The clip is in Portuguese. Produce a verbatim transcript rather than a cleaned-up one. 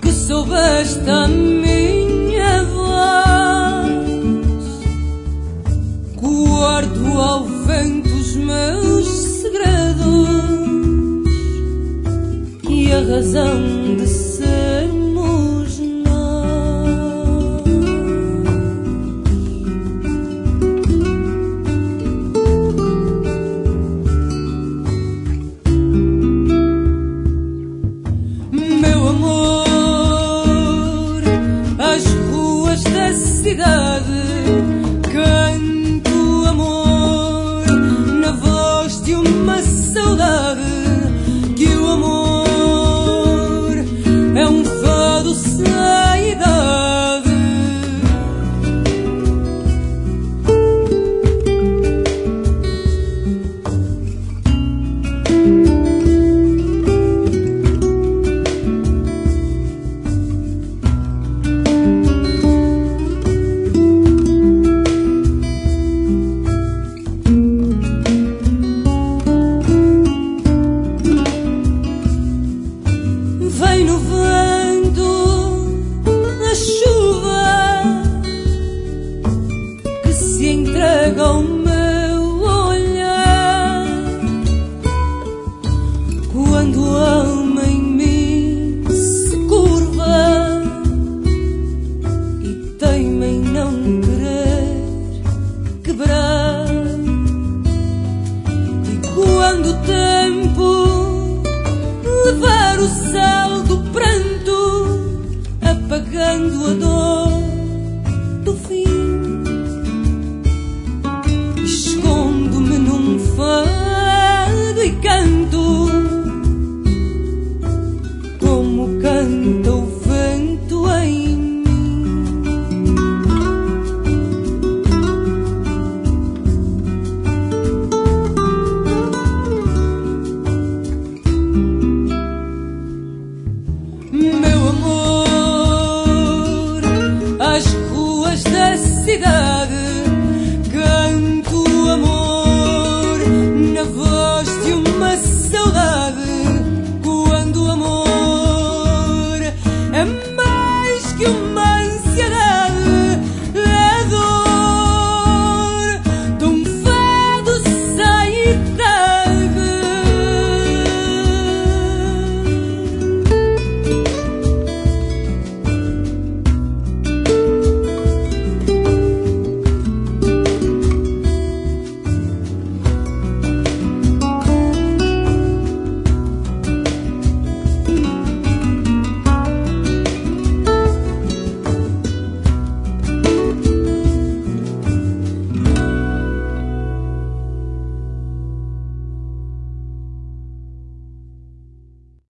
que soubeste a minha voz. Guardo ao vento os meus segredos e a razão de sermos nós. Meu amor, as ruas da cidade canto amor na voz de uma saudade, que o amor é um fado sem idade. Vem no vento, na chuva, que se entrega ao meu olhar. Quando a alma em mim se curva e teima em não querer quebrar. E quando o tempo levar o sal do pranto, apagando a dor